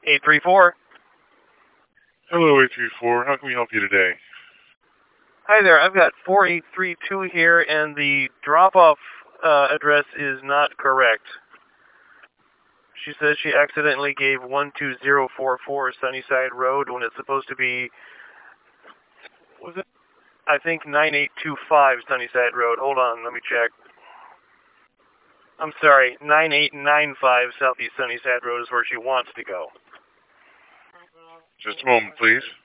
834. Hello, 834. How can we help you today? Hi there, I've got 4832 here, and the drop-off address is not correct. She says she accidentally gave 12044 Sunnyside Road when it's supposed to be, was it? I think 9825 Sunnyside Road. Hold on, let me check. I'm sorry, 9895 Southeast Sunnyside Road is where she wants to go. Just a moment, please.